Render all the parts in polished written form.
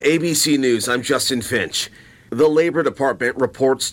ABC News, I'm Justin Finch. The Labor Department reports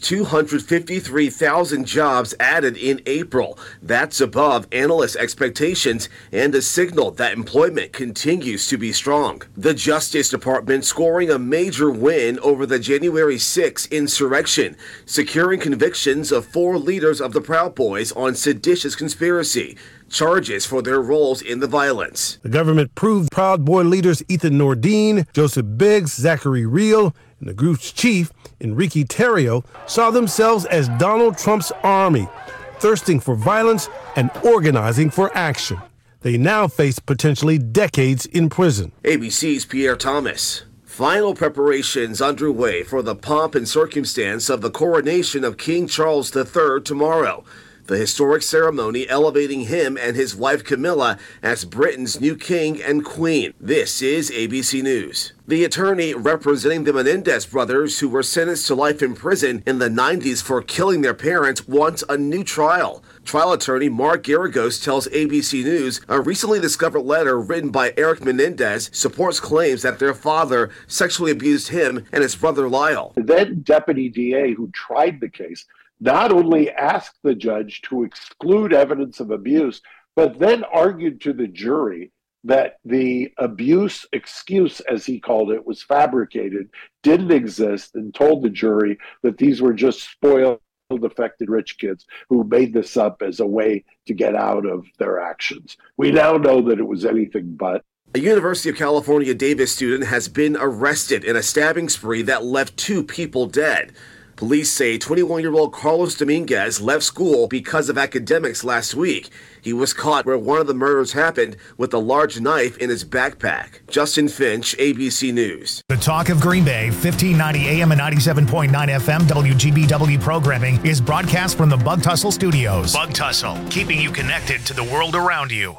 253,000 jobs added in April. That's above analyst expectations and a signal that employment continues to be strong. The Justice Department scoring a major win over the January 6 insurrection, securing convictions of 4 leaders of the Proud Boys on seditious conspiracy. Charges for their roles in the violence. The government proved Proud Boy leaders Ethan Nordine, Joseph Biggs, Zachary Real, and the group's chief, Enrique Terrio, saw themselves as Donald Trump's army, thirsting for violence and organizing for action. They now face potentially decades in prison. ABC's Pierre Thomas. Final preparations underway for the pomp and circumstance of the coronation of King Charles III tomorrow. The historic ceremony elevating him and his wife Camilla as Britain's new king and queen. This is ABC News. The attorney representing the Menendez brothers, who were sentenced to life in prison in the 90s for killing their parents, wants a new trial. Trial attorney Mark Garagos tells ABC News a recently discovered letter written by Eric Menendez supports claims that their father sexually abused him and his brother Lyle. The then deputy DA who tried the case not only asked the judge to exclude evidence of abuse, but then argued to the jury that the abuse excuse, as he called it, was fabricated, didn't exist, and told the jury that these were just spoiled, affected rich kids who made this up as a way to get out of their actions. We now know that it was anything but. A University of California Davis student has been arrested in a stabbing spree that left 2 people dead. Police say 21-year-old Carlos Dominguez left school because of academics last week. He was caught where one of the murders happened with a large knife in his backpack. Justin Finch, ABC News. The Talk of Green Bay, 1590 AM and 97.9 FM WGBW programming is broadcast from the Bug Tussle Studios. Bug Tussle, keeping you connected to the world around you.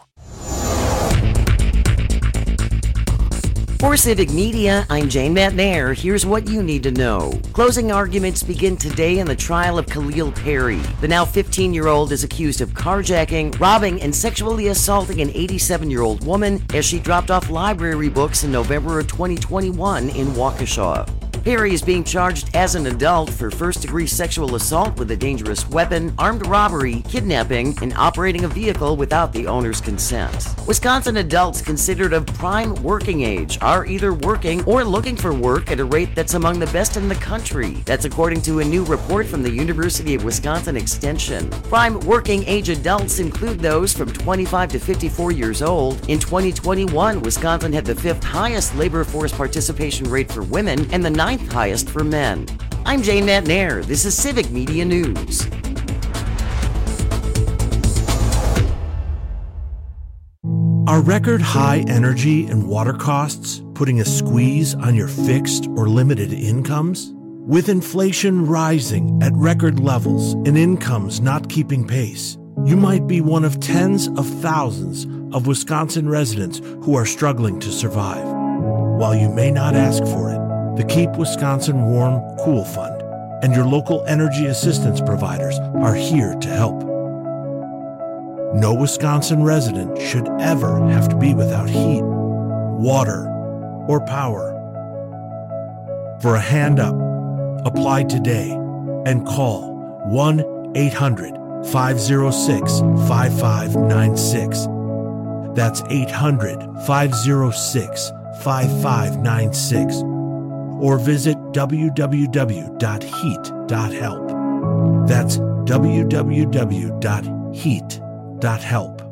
For Civic Media, I'm Jane Matnair. Here's what you need to know. Closing arguments begin today in the trial of Khalil Perry. The now 15-year-old is accused of carjacking, robbing, and sexually assaulting an 87-year-old woman as she dropped off library books in November of 2021 in Waukesha. Perry is being charged as an adult for first-degree sexual assault with a dangerous weapon, armed robbery, kidnapping, and operating a vehicle without the owner's consent. Wisconsin adults considered of prime working age are either working or looking for work at a rate that's among the best in the country. That's according to a new report from the University of Wisconsin Extension. Prime working age adults include those from 25 to 54 years old. In 2021, Wisconsin had the 5th highest labor force participation rate for women and the 9th highest for men. I'm Jane Matnair. This is Civic Media News. Are record high energy and water costs putting a squeeze on your fixed or limited incomes? With inflation rising at record levels and incomes not keeping pace, you might be one of tens of thousands of Wisconsin residents who are struggling to survive. While you may not ask for it, the Keep Wisconsin Warm Cool Fund and your local energy assistance providers are here to help. No Wisconsin resident should ever have to be without heat, water, or power. For a hand up, apply today and call 1-800-506-5596. That's 800-506-5596. Or visit www.heat.help. That's www.heat.help.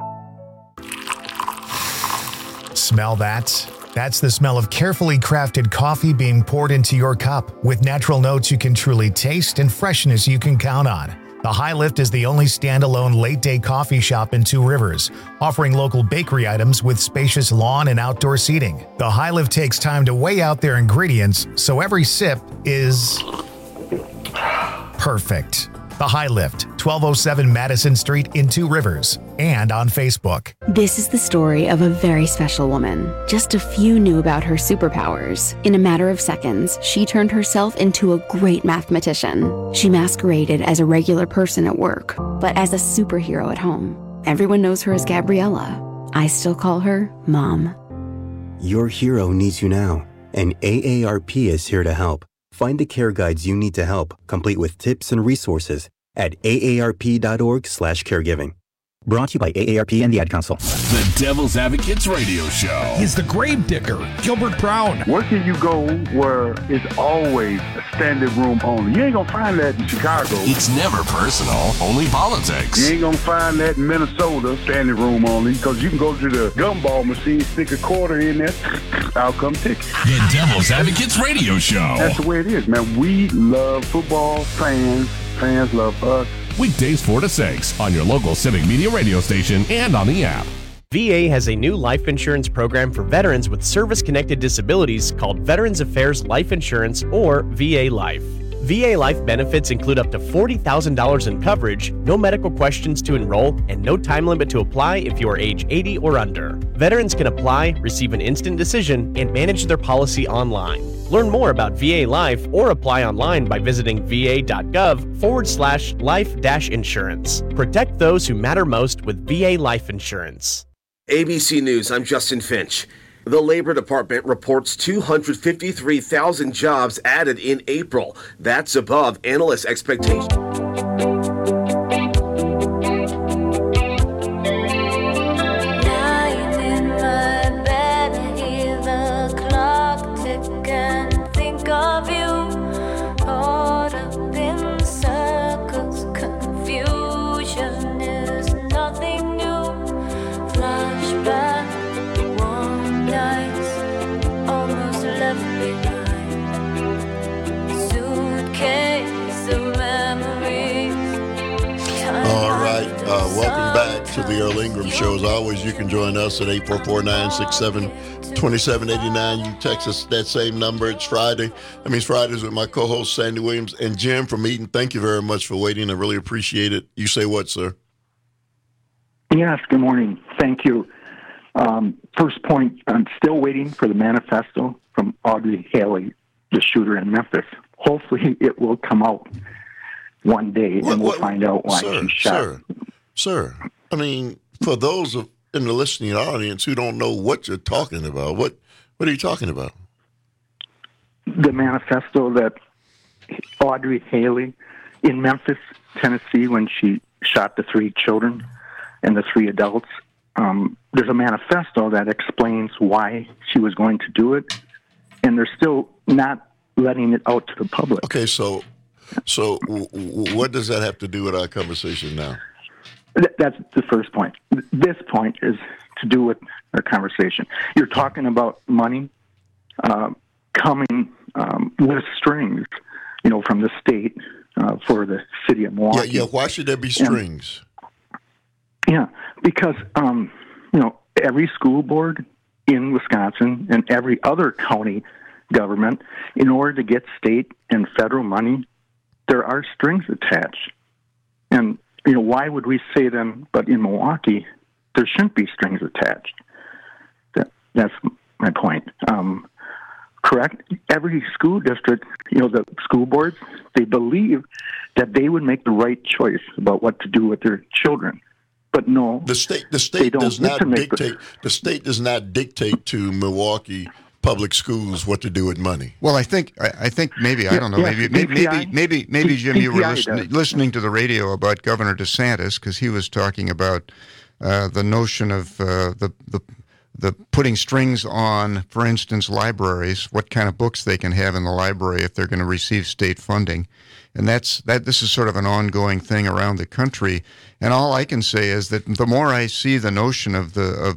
Smell that? That's the smell of carefully crafted coffee being poured into your cup with natural notes you can truly taste and freshness you can count on. The High Lift is the only standalone late-day coffee shop in Two Rivers, offering local bakery items with spacious lawn and outdoor seating. The High Lift takes time to weigh out their ingredients, so every sip is perfect. The High Lift, 1207 Madison Street in Two Rivers, and on Facebook. This is the story of a very special woman. Just a few knew about her superpowers. In a matter of seconds, she turned herself into a great mathematician. She masqueraded as a regular person at work, but as a superhero at home. Everyone knows her as Gabriella. I still call her Mom. Your hero needs you now. and AARP is here to help. Find the care guides you need to help, complete with tips and resources at aarp.org/caregiving. Brought to you by AARP and the Ad Council. The Devil's Advocates Radio Show. He's the grave digger, Gilbert Brown. Where can you go where it's always a standing room only? You ain't gonna find that in Chicago. It's never personal, only politics. You ain't gonna find that in Minnesota, standing room only, because you can go to the gumball machine, stick a quarter in there, out come ticket. The Devil's Advocates Radio Show. That's the way it is, man. We love football, fans love us. Weekdays 4 to 6 on your local Civic Media radio station and on the app. VA has a new life insurance program for veterans with service-connected disabilities called Veterans Affairs Life Insurance, or VA Life. VA Life benefits include up to $40,000 in coverage, no medical questions to enroll, and no time limit to apply if you are age 80 or under. Veterans can apply, receive an instant decision, and manage their policy online. Learn more about VA Life or apply online by visiting va.gov/life-insurance. Protect those who matter most with VA Life Insurance. ABC News, I'm Justin Finch. The Labor Department reports 253,000 jobs added in April. That's above analyst expectations. Welcome back to the Earl Ingram Show. As always, you can join us at 844-967-2789. You text us that same number. It's Friday. That means Fridays with my co-host Sandy Williams and Jim from Eaton. Thank you very much for waiting. I really appreciate it. You say what, sir? Yes, good morning. Thank you. First point, I'm still waiting for the manifesto from Audrey Haley, the shooter in Memphis. Hopefully it will come out one day and we'll find out why she shot. Sir, I mean, for those in the listening audience who don't know what you're talking about, what are you talking about? The manifesto that Audrey Haley in Memphis, Tennessee, when she shot the 3 children and the 3 adults, there's a manifesto that explains why she was going to do it, and they're still not letting it out to the public. Okay, so what does that have to do with our conversation now? That's the first point. This point is to do with our conversation. You're talking about money coming with strings, from the state for the city of Milwaukee. Yeah. Why should there be strings? Because every school board in Wisconsin and every other county government, in order to get state and federal money, there are strings attached. And why would we say them, but in Milwaukee, there shouldn't be strings attached? That's my point. Correct? Every school district, the school boards, they believe that they would make the right choice about what to do with their children. But no, the state does not dictate. The state does not dictate to Milwaukee public schools what to do with money. Well, I think maybe I don't know. Maybe Jim, you were listening to the radio about Governor DeSantis, because he was talking about the notion of the putting strings on, for instance, libraries, what kind of books they can have in the library if they're going to receive state funding. And this is sort of an ongoing thing around the country. And all I can say is that the more I see the notion of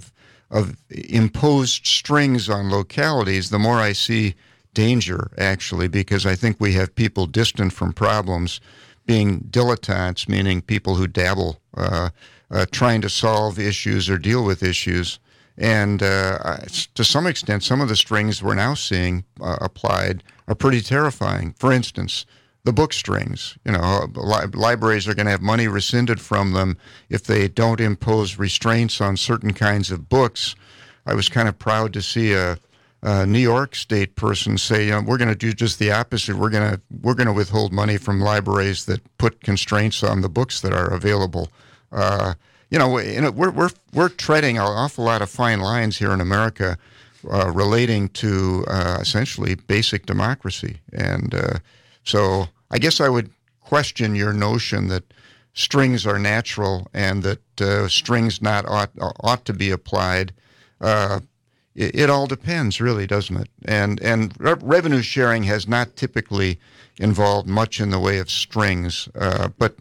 imposed strings on localities, the more I see danger, actually, because I think we have people distant from problems being dilettantes, meaning people who dabble, trying to solve issues or deal with issues. And to some extent, some of the strings we're now seeing applied are pretty terrifying. For instance, the book strings. Libraries are going to have money rescinded from them if they don't impose restraints on certain kinds of books. I was kind of proud to see a New York State person say, we're going to do just the opposite. We're going to withhold money from libraries that put constraints on the books that are available. We're treading an awful lot of fine lines here in America relating to essentially basic democracy. And so I guess I would question your notion that strings are natural and that strings ought to be applied. It all depends, really, doesn't it? And revenue sharing has not typically involved much in the way of strings, but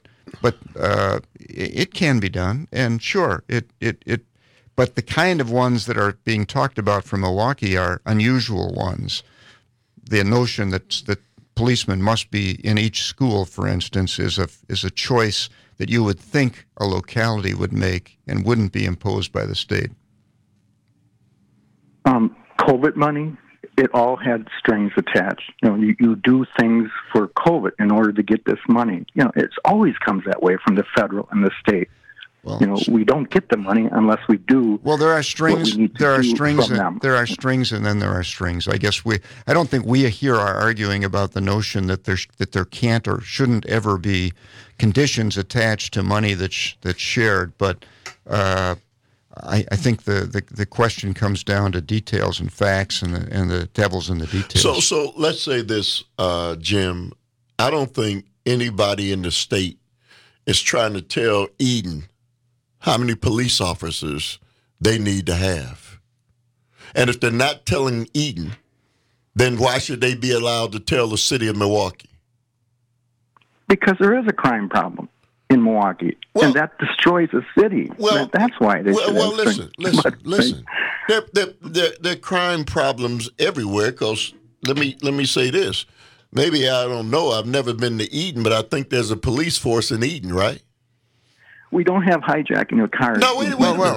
it can be done. And sure, but the kind of ones that are being talked about from Milwaukee are unusual ones. The notion that policemen must be in each school, for instance, is a choice that you would think a locality would make and wouldn't be imposed by the state. COVID money, it all had strings attached. You do things for COVID in order to get this money. It always comes that way from the federal and the state. Well, we don't get the money unless we do. Well, there are strings. There are strings, and then there are strings. I guess I don't think we here are arguing about the notion that there can't or shouldn't ever be conditions attached to money that's shared. But I think the question comes down to details and facts, and the devil's in the details. So let's say this, Jim. I don't think anybody in the state is trying to tell Eden how many police officers they need to have. And if they're not telling Eden, then why should they be allowed to tell the city of Milwaukee? Because there is a crime problem in Milwaukee, and that destroys the city. Well, that's why they should listen. There are crime problems everywhere, because let me say this. Maybe I don't know. I've never been to Eden, but I think there's a police force in Eden, right? We don't have hijacking of cars. No, wait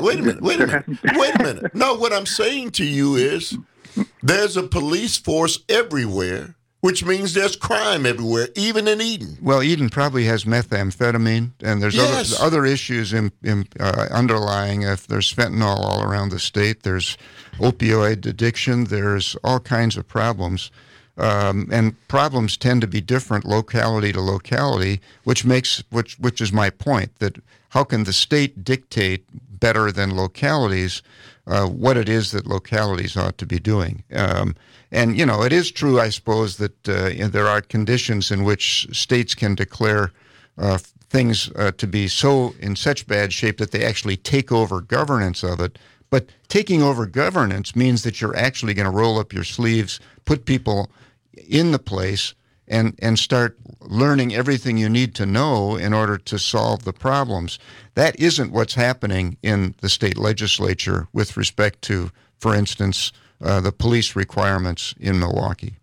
a minute. No, what I'm saying to you is there's a police force everywhere, which means there's crime everywhere, even in Eden. Well, Eden probably has methamphetamine, and there's other issues underlying. If there's fentanyl all around the state, there's opioid addiction, there's all kinds of problems. And problems tend to be different locality to locality, which is my point, that how can the state dictate better than localities what it is that localities ought to be doing? And it is true, I suppose, that there are conditions in which states can declare things to be in such bad shape that they actually take over governance of it. But taking over governance means that you're actually going to roll up your sleeves, put people in the place, and start learning everything you need to know in order to solve the problems. That isn't what's happening in the state legislature with respect to, for instance, the police requirements in Milwaukee.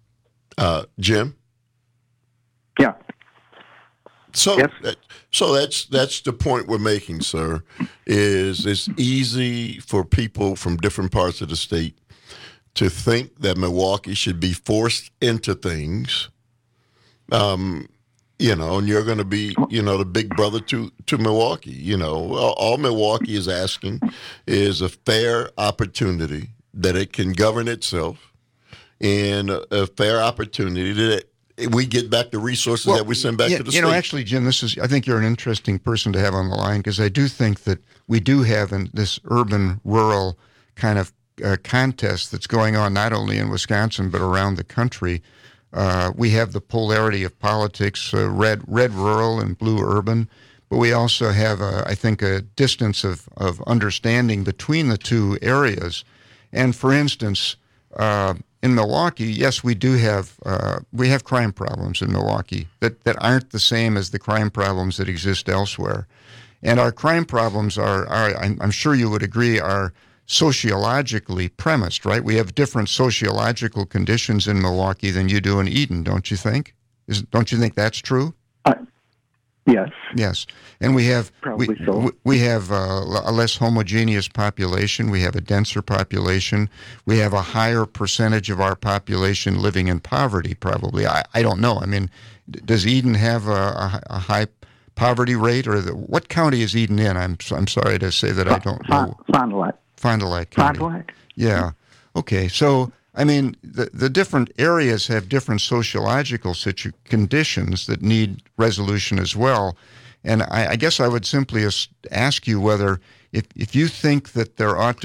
Jim? Yeah. So that's the point we're making, sir, is it's easy for people from different parts of the state to think that Milwaukee should be forced into things, and you're going to be, the big brother to Milwaukee. All Milwaukee is asking is a fair opportunity that it can govern itself, and a fair opportunity that we get back the resources that we send back to the state. Actually, Jim, I think you're an interesting person to have on the line, because I do think that we do have in this urban-rural kind of contest that's going on not only in Wisconsin but around the country. We have the polarity of politics, red rural and blue urban, but we also have, I think, a distance of understanding between the two areas. And for instance, in Milwaukee, yes, we have crime problems in Milwaukee that aren't the same as the crime problems that exist elsewhere. And our crime problems are I'm sure you would agree, are sociologically premised, right? We have different sociological conditions in Milwaukee than you do in Eden, don't you think? Don't you think that's true? Yes. Yes, and we have so. We have a less homogeneous population. We have a denser population. We have a higher percentage of our population living in poverty. Probably, I don't know. I mean, does Eden have a high poverty rate, or what county is Eden in? I'm sorry to say that I don't know. Fond du Lac County. Fond du Lac. Yeah. Okay. So, I mean, the different areas have different sociological conditions that need resolution as well. And I guess I would simply ask you whether, if you think that there ought to be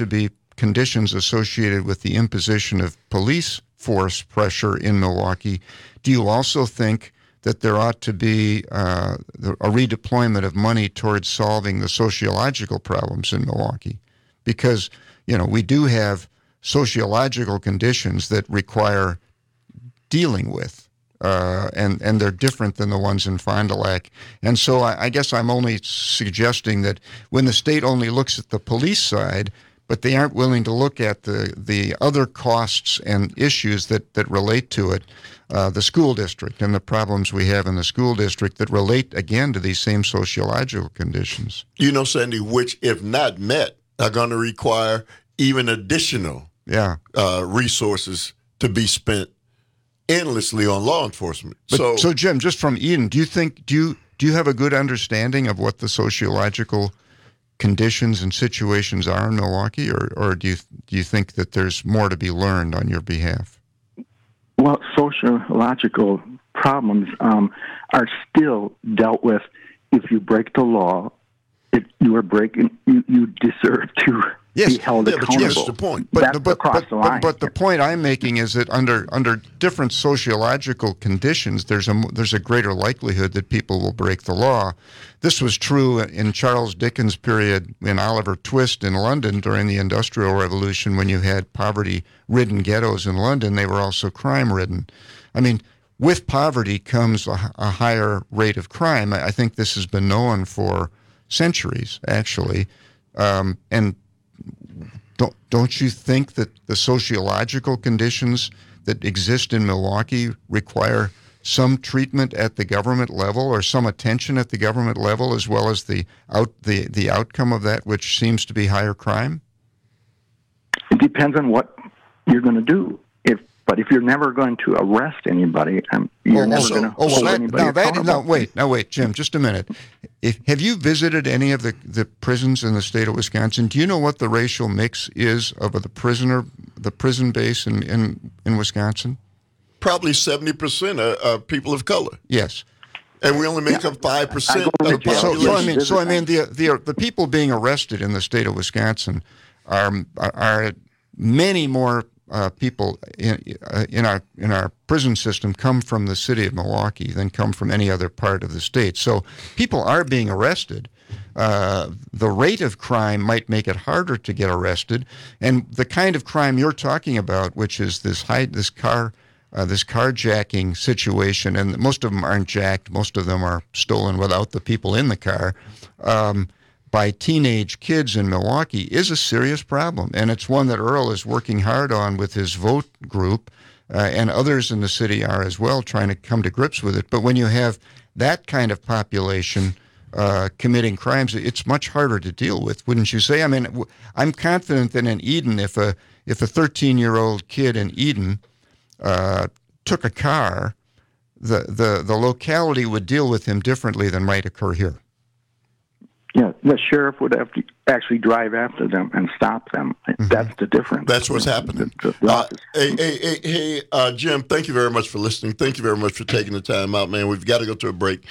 conditions associated with the imposition of police force pressure in Milwaukee, do you also think that there ought to be a redeployment of money towards solving the sociological problems in Milwaukee? Because, we do have sociological conditions that require dealing with, and they're different than the ones in Fond du Lac. And so I guess I'm only suggesting that when the state only looks at the police side, but they aren't willing to look at the other costs and issues that relate to it, the school district and the problems we have in the school district that relate, again, to these same sociological conditions. Sandy, which, if not met, are going to require even additional resources to be spent endlessly on law enforcement. So Jim, just from Eden, do you have a good understanding of what the sociological conditions and situations are in Milwaukee, or do you think that there's more to be learned on your behalf? Well, sociological problems are still dealt with. If you break the law, you deserve to be held accountable. That's the point. That's across the line. But the point I'm making is that under different sociological conditions, there's a greater likelihood that people will break the law. This was true in Charles Dickens' period in Oliver Twist in London during the Industrial Revolution, when you had poverty-ridden ghettos in London. They were also crime-ridden. I mean, with poverty comes a higher rate of crime. I think this has been known for centuries, actually. And don't you think that the sociological conditions that exist in Milwaukee require some treatment at the government level, or some attention at the government level, as well as the outcome of that, which seems to be higher crime? It depends on what you're going to do. But if you're never going to arrest anybody, you're never going to hold anybody accountable. Now wait, Jim, just a minute. Have you visited any of the prisons in the state of Wisconsin? Do you know what the racial mix is of the prison base in Wisconsin? Probably 70% are people of color. Yes. And we only make up 5% of the population. So I mean, the people being arrested in the state of Wisconsin are many more people in our prison system come from the city of Milwaukee than come from any other part of the state. So people are being arrested. The rate of crime might make it harder to get arrested, and the kind of crime you're talking about, which is this carjacking situation, and most of them aren't jacked. Most of them are stolen without the people in the car. By teenage kids in Milwaukee is a serious problem, and it's one that Earl is working hard on with his VOTE group, and others in the city are as well, trying to come to grips with it. But when you have that kind of population committing crimes, it's much harder to deal with, wouldn't you say? I mean, I'm confident that in Eden, if a 13-year-old kid in Eden took a car, the locality would deal with him differently than might occur here. Yeah, the sheriff would have to actually drive after them and stop them. That's the difference. That's what's happening. Hey, Jim, thank you very much for listening. Thank you very much for taking the time out, man. We've got to go to a break.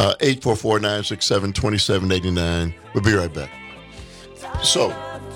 844-967-2789. We'll be right back. So...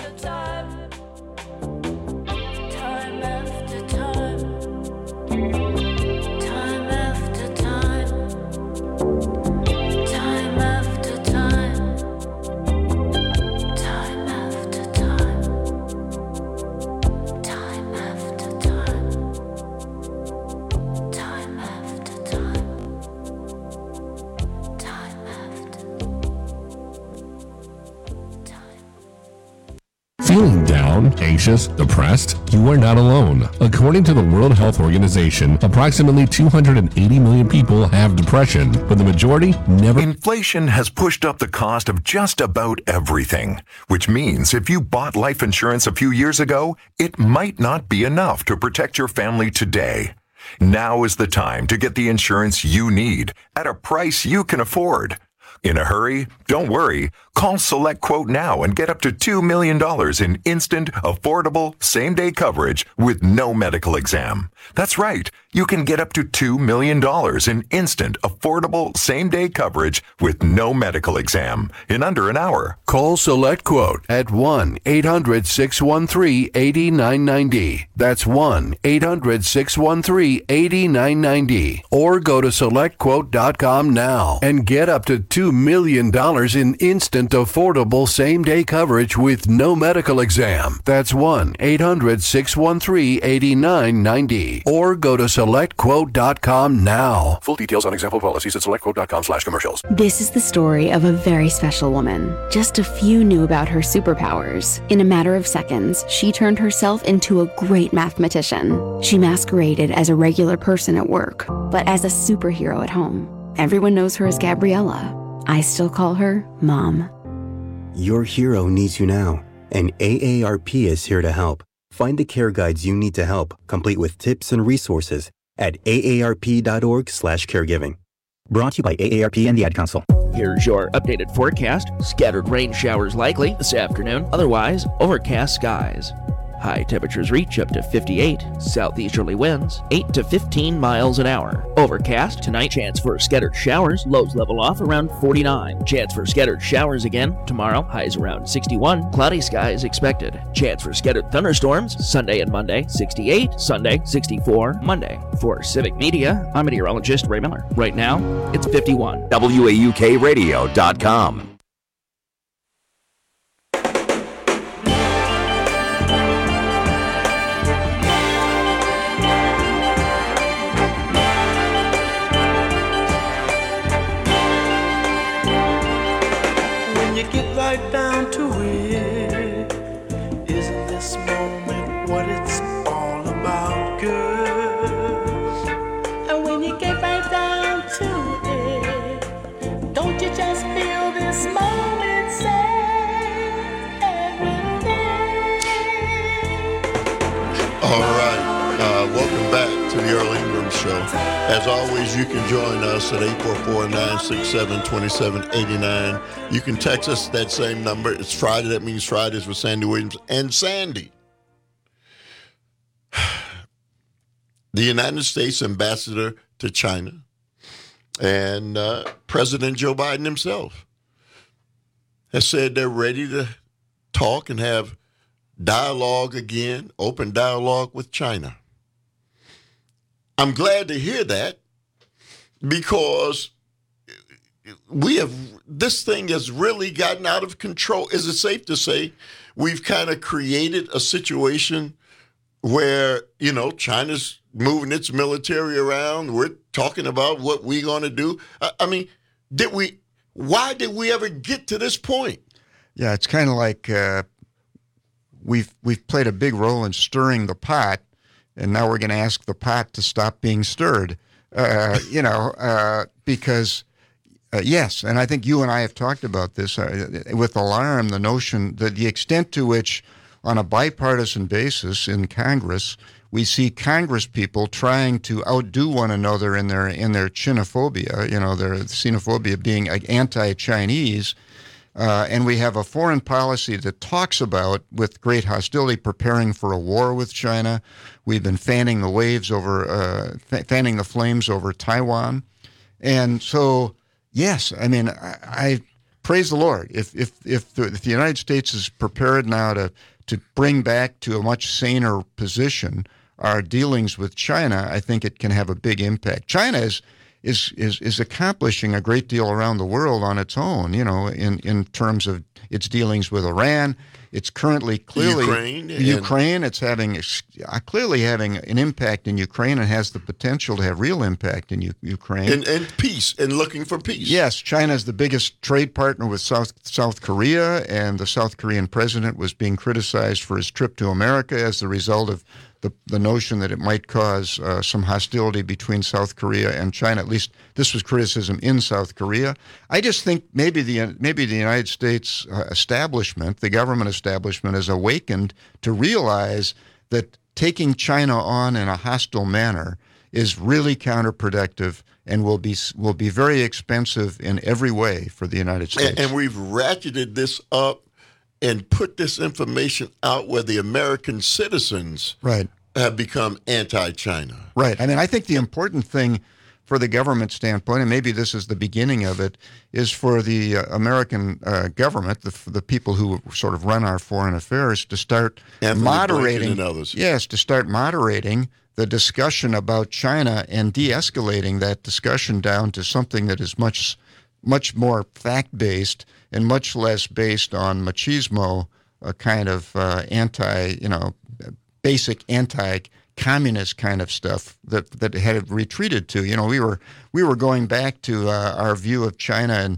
Feeling down, anxious, depressed? You are not alone. According to the World Health Organization, approximately 280 million people have depression, but the majority never. Inflation has pushed up the cost of just about everything, which means if you bought life insurance a few years ago, it might not be enough to protect your family today. Now is the time to get the insurance you need at a price you can afford. In a hurry? Don't worry. Call SelectQuote now and get up to $2 million in instant, affordable, same-day coverage with no medical exam. That's right. You can get up to $2 million in instant, affordable, same-day coverage with no medical exam in under an hour. Call SelectQuote at 1-800-613-8990. That's 1-800-613-8990. Or go to SelectQuote.com now and get up to $2 million in instant, affordable, same-day coverage with no medical exam. That's 1-800-613-8990. Or go to SelectQuote.com now. Full details on example policies at SelectQuote.com/commercials. This is the story of a very special woman. Just a few knew about her superpowers. In a matter of seconds, she turned herself into a great mathematician. She masqueraded as a regular person at work, but as a superhero at home. Everyone knows her as Gabriella. I still call her Mom. Your hero needs you now, and AARP is here to help. Find the care guides you need to help, complete with tips and resources at aarp.org/caregiving. Brought to you by AARP and the Ad Council. Here's your updated forecast. Scattered rain showers likely this afternoon. Otherwise, overcast skies. High temperatures reach up to 58. Southeasterly winds 8 to 15 miles an hour. Overcast tonight. Chance for scattered showers. Lows level off around 49. Chance for scattered showers again tomorrow. Highs around 61. Cloudy skies expected. Chance for scattered thunderstorms Sunday and Monday. 68. Sunday 64. Monday. For Civic Media, I'm meteorologist Ray Miller. Right now, it's 51. WAUKRadio.com. Right down to it, isn't this moment what it's all about, girl? And when you get right down to it, don't you just feel this moment say everything? All right, welcome back to the Earl Ingram Show. As always, you can join us at 844-967-2789. You can text us that same number. It's Friday. That means Fridays with Sandy Williams and Sandy. The United States ambassador to China and President Joe Biden himself has said they're ready to talk and have dialogue again, open dialogue with China. I'm glad to hear that because this thing has really gotten out of control. Is it safe to say we've kind of created a situation where, China's moving its military around? We're talking about what we're going to do. I mean, why did we ever get to this point? Yeah, it's kind of like we've played a big role in stirring the pot. And now we're going to ask the pot to stop being stirred, because, yes, and I think you and I have talked about this with alarm, the notion that the extent to which, on a bipartisan basis in Congress, we see Congress people trying to outdo one another in their xenophobia, their xenophobia being anti-Chinese. And we have a foreign policy that talks about, with great hostility, preparing for a war with China. We've been fanning the flames over Taiwan. And so, yes, I mean, I praise the Lord. If the United States is prepared now to bring back to a much saner position our dealings with China, I think it can have a big impact. China is accomplishing a great deal around the world on its own, in terms of its dealings with Iran. It's currently clearly Ukraine. It's clearly having an impact in Ukraine and has the potential to have real impact in Ukraine. And peace, and looking for peace. Yes, China is the biggest trade partner with South Korea, and the South Korean president was being criticized for his trip to America as the result of the notion that it might cause some hostility between South Korea and China. At least this was criticism in South Korea. I just think maybe the United States establishment, the government establishment, has awakened to realize that taking China on in a hostile manner is really counterproductive and will be very expensive in every way for the United States. And we've ratcheted this up and put this information out where the American citizens have become anti-China. Right. I mean, I think the important thing for the government standpoint, and maybe this is the beginning of it, is for the American government, the people who sort of run our foreign affairs, to start moderating. Yes, to start moderating the discussion about China and de-escalating that discussion down to something that is much more fact-based and much less based on machismo, a kind of basic anti-communist kind of stuff that had retreated to. You know, we were going back to our view of China in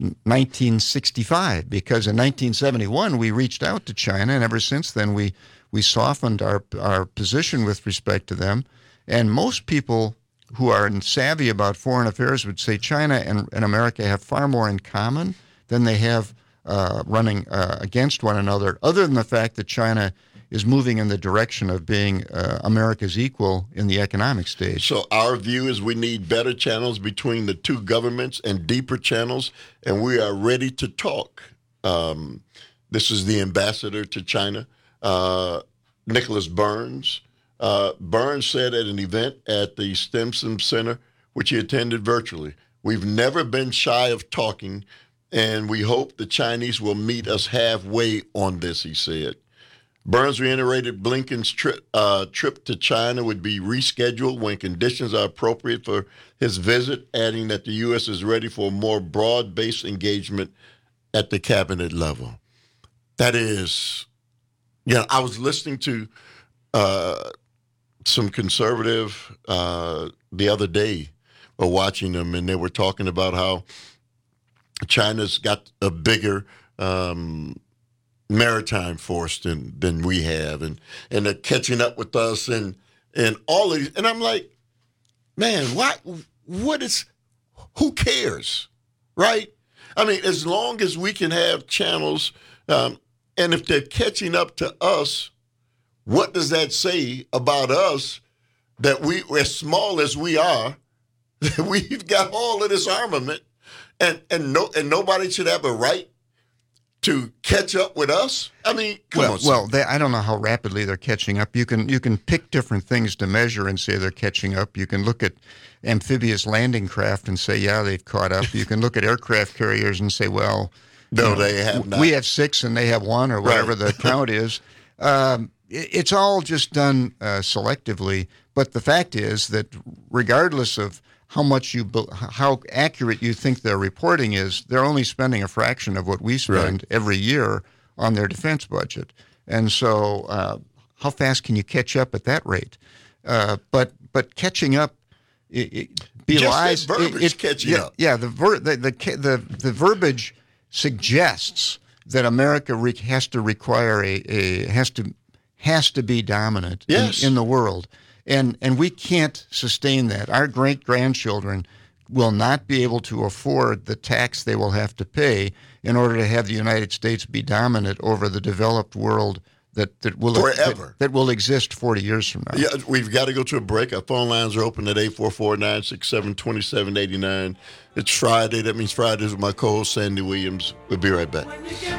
1965, because in 1971 we reached out to China, and ever since then we softened our position with respect to them. And most people who are savvy about foreign affairs would say China and America have far more in common than they have running against one another, other than the fact that China is moving in the direction of being America's equal in the economic stage. So our view is we need better channels between the two governments and deeper channels, and we are ready to talk. This is the ambassador to China, Nicholas Burns. Burns said at an event at the Stimson Center, which he attended virtually, "We've never been shy of talking, and we hope the Chinese will meet us halfway on this," he said. Burns reiterated Blinken's trip to China would be rescheduled when conditions are appropriate for his visit, adding that the U.S. is ready for a more broad-based engagement at the cabinet level. That is, I was listening to some conservative the other day, or watching them, and they were talking about how China's got a bigger maritime force than we have, and they're catching up with us, and all of these, and I'm like, man, who cares, right? I mean, as long as we can have channels, and if they're catching up to us, what does that say about us, that we, as small as we are, that we've got all of this armament, and nobody should have a right to catch up with us? I mean, come on. I don't know how rapidly they're catching up. You can pick different things to measure and say they're catching up. You can look at amphibious landing craft and say, yeah, they've caught up. You can look at aircraft carriers and say, well, no, they have not. We have 6 and they have 1, or whatever the count is. It's all just done selectively. But the fact is that regardless of how accurate you think their reporting is, they're only spending a fraction of what we spend every year on their defense budget. And so how fast can you catch up at that rate? But catching up belies... Just that verbiage, catching up. Yeah, the verbiage suggests that America has to require has to be dominant in the world. And we can't sustain that. Our great-grandchildren will not be able to afford the tax they will have to pay in order to have the United States be dominant over the developed world that will exist 40 years from now. Yeah, we've got to go to a break. Our phone lines are open at 844-967-2789. It's Friday. That means Fridays with my co-host, Sandy Williams. We'll be right back.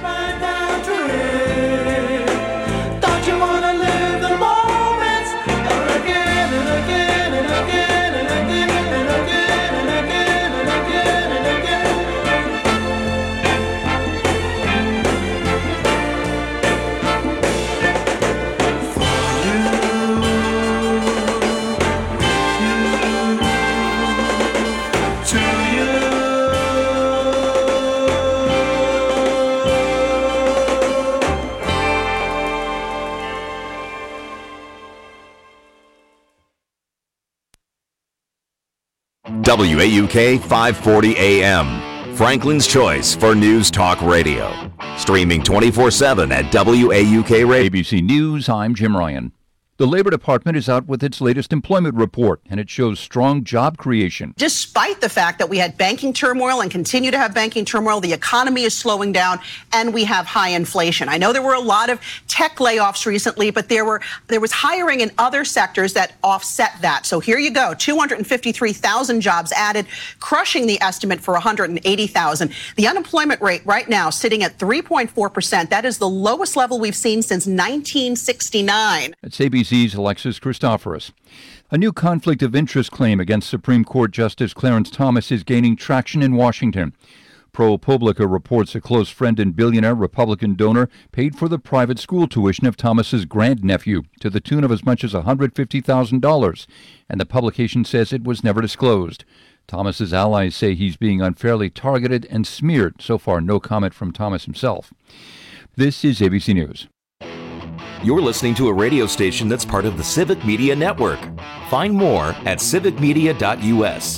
WAUK 540 AM, Franklin's choice for News Talk Radio. Streaming 24/7 at WAUK Radio. ABC News, I'm Jim Ryan. The Labor Department is out with its latest employment report, and it shows strong job creation. Despite the fact that we had banking turmoil and continue to have banking turmoil, the economy is slowing down and we have high inflation. I know there were a lot of tech layoffs recently, but there was hiring in other sectors that offset that. So here you go, 253,000 jobs added, crushing the estimate for 180,000. The unemployment rate right now sitting at 3.4%. That is the lowest level we've seen since 1969. That's ABC's Alexis Christoforous. A new conflict of interest claim against Supreme Court Justice Clarence Thomas is gaining traction in Washington. ProPublica reports a close friend and billionaire Republican donor paid for the private school tuition of Thomas's grandnephew to the tune of as much as $150,000, and the publication says it was never disclosed. Thomas's allies say he's being unfairly targeted and smeared. So far, no comment from Thomas himself. This is ABC News. You're listening to a radio station that's part of the Civic Media Network. Find more at civicmedia.us.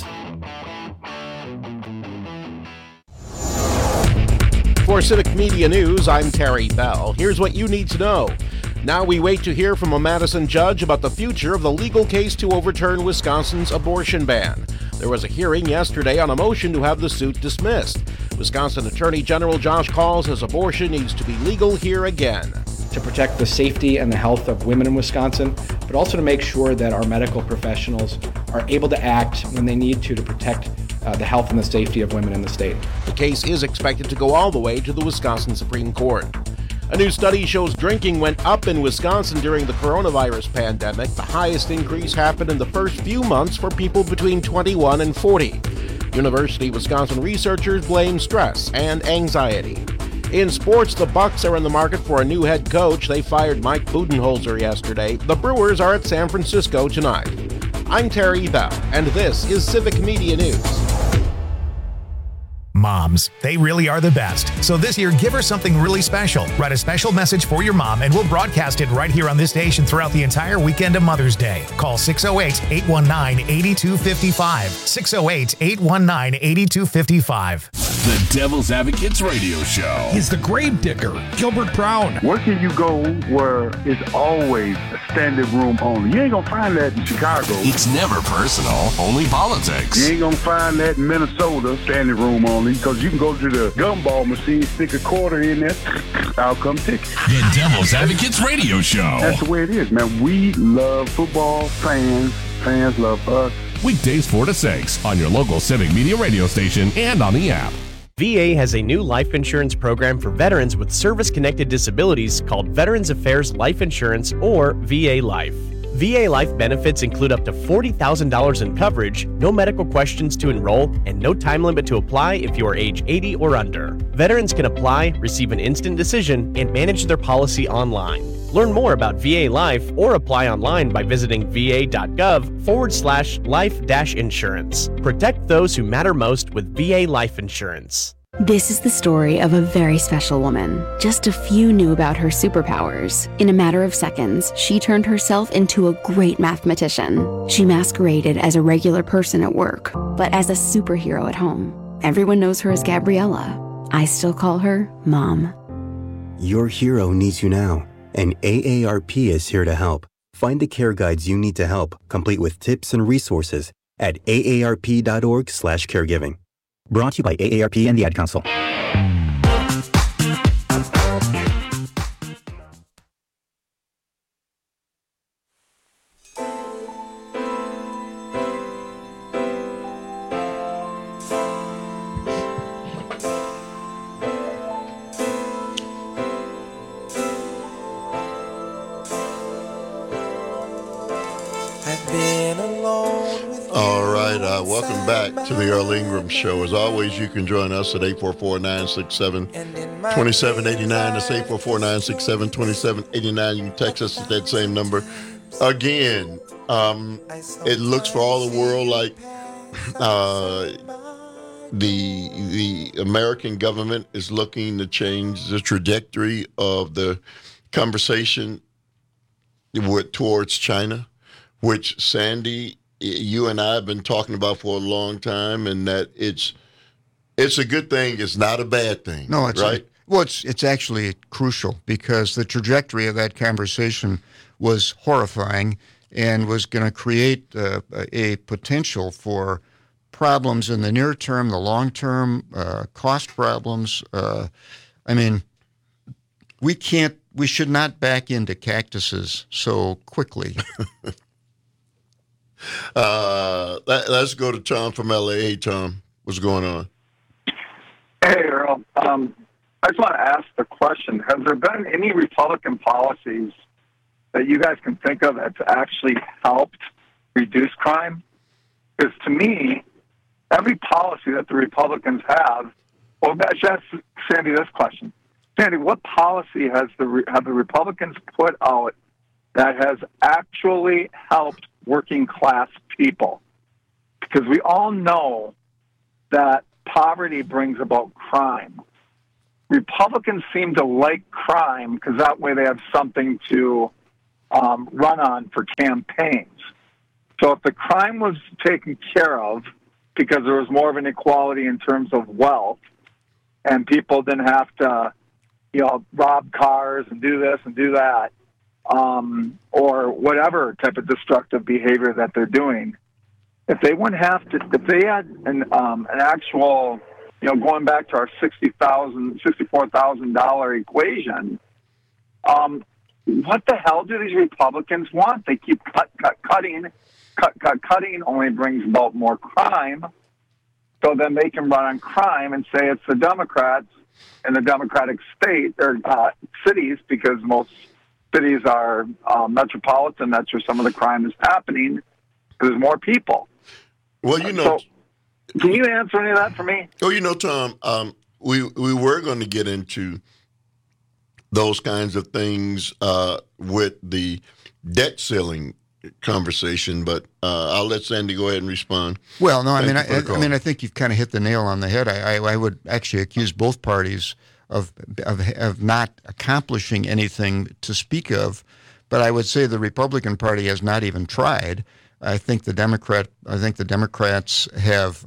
For Civic Media News, I'm Terry Bell. Here's what you need to know. Now we wait to hear from a Madison judge about the future of the legal case to overturn Wisconsin's abortion ban. There was a hearing yesterday on a motion to have the suit dismissed. Wisconsin Attorney General Josh Kaul says abortion needs to be legal here again. To protect the safety and the health of women in Wisconsin, but also to make sure that our medical professionals are able to act when they need to protect the health and the safety of women in the state. The case is expected to go all the way to the Wisconsin Supreme Court. A new study shows drinking went up in Wisconsin during the coronavirus pandemic. The highest increase happened in the first few months for people between 21 and 40. University of Wisconsin researchers blame stress and anxiety. In sports, the Bucks are in the market for a new head coach. They fired Mike Budenholzer yesterday. The Brewers are at San Francisco tonight. I'm Terry Bell, and this is Civic Media News. Moms, they really are the best. So this year, give her something really special. Write a special message for your mom, and we'll broadcast it right here on this station throughout the entire weekend of Mother's Day. Call 608-819-8255. 608-819-8255. The Devil's Advocates Radio Show. He's the grave digger, Gilbert Brown. Where can you go where it's always a standing room only? You ain't gonna find that in Chicago. It's never personal, only politics. You ain't gonna find that in Minnesota, standing room only, because you can go to the gumball machine, stick a quarter in there, I'll come take it. The Devil's Advocates Radio Show. That's the way it is, man. We love football, fans love us. Weekdays 4 to 6 on your local Civic Media radio station and on the app. VA has a new life insurance program for veterans with service-connected disabilities called Veterans Affairs Life Insurance, or VA Life. VA Life benefits include up to $40,000 in coverage, no medical questions to enroll, and no time limit to apply if you are age 80 or under. Veterans can apply, receive an instant decision, and manage their policy online. Learn more about VA Life or apply online by visiting va.gov/life-insurance. Protect those who matter most with VA Life Insurance. This is the story of a very special woman. Just a few knew about her superpowers. In a matter of seconds, she turned herself into a great mathematician. She masqueraded as a regular person at work, but as a superhero at home. Everyone knows her as Gabriella. I still call her Mom. Your hero needs you now, and AARP is here to help. Find the care guides you need to help, complete with tips and resources at aarp.org/caregiving. Brought to you by AARP and the Ad Council. Welcome back to the Earl Ingram Show. As always, you can join us at 844-967-2789. That's 844-967-2789. You can text us at that same number. Again, it looks for all the world like the American government is looking to change the trajectory of the conversation towards China, which, Sandy, you and I have been talking about for a long time, and that it's a good thing. It's not a bad thing. No, it's right. It's actually crucial, because the trajectory of that conversation was horrifying and was going to create a potential for problems in the near term, the long term, cost problems. I mean, we should not back into cactuses so quickly. Let's go to Tom from LA. Hey, Tom, what's going on? Hey, Earl. I just want to ask the question, has there been any Republican policies that you guys can think of that's actually helped reduce crime? Because to me, every policy that the Republicans have, well, I should ask Sandy this question. Sandy, what policy have the Republicans put out that has actually helped working class people? Because we all know that poverty brings about crime. Republicans seem to like crime because that way they have something to run on for campaigns. So if the crime was taken care of because there was more of an equality in terms of wealth and people didn't have to, rob cars and do this and do that, or whatever type of destructive behavior that they're doing, if they wouldn't have to, if they had an actual, going back to our $64,000 equation, what the hell do these Republicans want? They keep cutting, only brings about more crime. So then they can run on crime and say it's the Democrats in the Democratic state or cities, because most cities are metropolitan. That's where some of the crime is happening. There's more people. Well, So, can you answer any of that for me? Oh, Tom, we were going to get into those kinds of things with the debt ceiling conversation, but I'll let Sandy go ahead and respond. Well, no, I think you've kind of hit the nail on the head. I would actually accuse both parties of not accomplishing anything to speak of, but I would say the Republican Party has not even tried. I think the Democrats have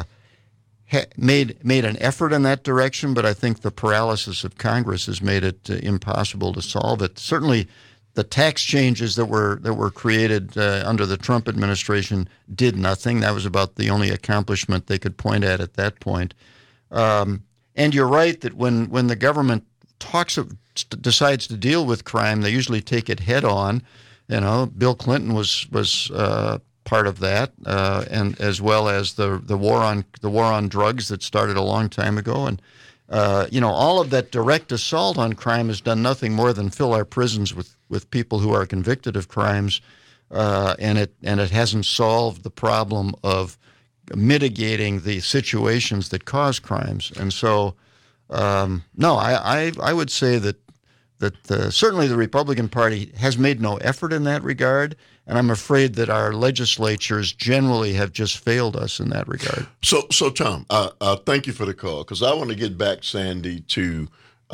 made an effort in that direction, but I think the paralysis of Congress has made it impossible to solve it. Certainly, the tax changes that were created under the Trump administration did nothing. That was about the only accomplishment they could point at that point. And you're right that when the government decides to deal with crime, they usually take it head on. Bill Clinton was part of that, and as well as the war on drugs that started a long time ago, and all of that direct assault on crime has done nothing more than fill our prisons with people who are convicted of crimes, and it hasn't solved the problem of mitigating the situations that cause crimes. And so, no, I would say that certainly the Republican Party has made no effort in that regard, and I'm afraid that our legislatures generally have just failed us in that regard. So Tom, thank you for the call, because I want to get back, Sandy, to,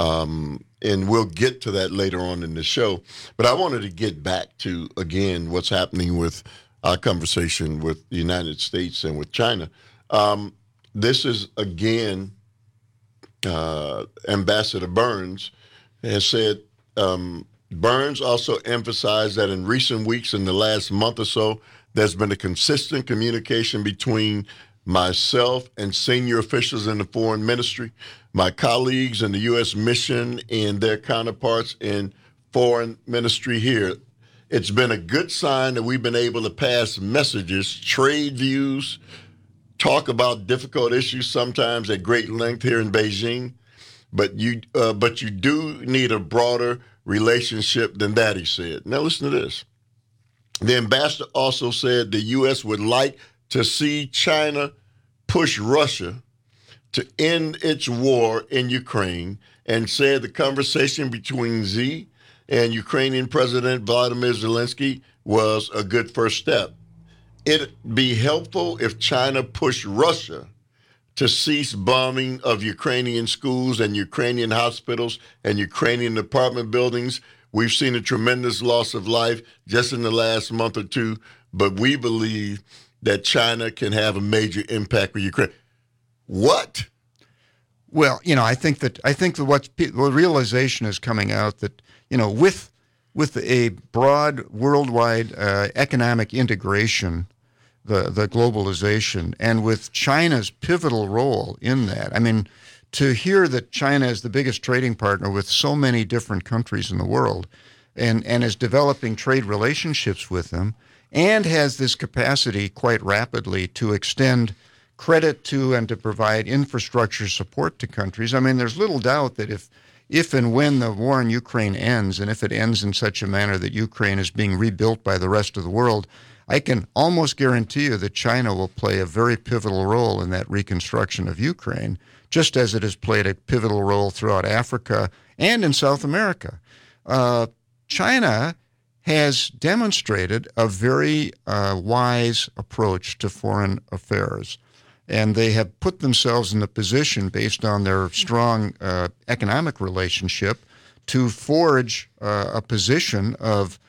and we'll get to that later on in the show, but I wanted to get back to, again, what's happening with our conversation with the United States and with China. This is, again, Ambassador Burns has said, Burns also emphasized that in recent weeks, in the last month or so, there's been a consistent communication between myself and senior officials in the foreign ministry, my colleagues in the U.S. mission, and their counterparts in foreign ministry here. It's been a good sign that we've been able to pass messages, trade views, talk about difficult issues sometimes at great length here in Beijing. But you do need a broader relationship than that, he said. Now listen to this. The ambassador also said the U.S. would like to see China push Russia to end its war in Ukraine, and said the conversation between Xi and Ukrainian President Vladimir Zelensky was a good first step. It'd be helpful if China pushed Russia to cease bombing of Ukrainian schools and Ukrainian hospitals and Ukrainian apartment buildings. We've seen a tremendous loss of life just in the last month or two, but we believe that China can have a major impact with Ukraine. What? Well, I think that what realization is coming out that, with with a broad worldwide economic integration, the globalization, and with China's pivotal role in that. I mean, to hear that China is the biggest trading partner with so many different countries in the world and is developing trade relationships with them and has this capacity quite rapidly to extend credit to and to provide infrastructure support to countries. I mean, there's little doubt that if and when the war in Ukraine ends, and if it ends in such a manner that Ukraine is being rebuilt by the rest of the world, I can almost guarantee you that China will play a very pivotal role in that reconstruction of Ukraine, just as it has played a pivotal role throughout Africa and in South America. China has demonstrated a very wise approach to foreign affairs. And they have put themselves in the position, based on their strong economic relationship, to forge a position of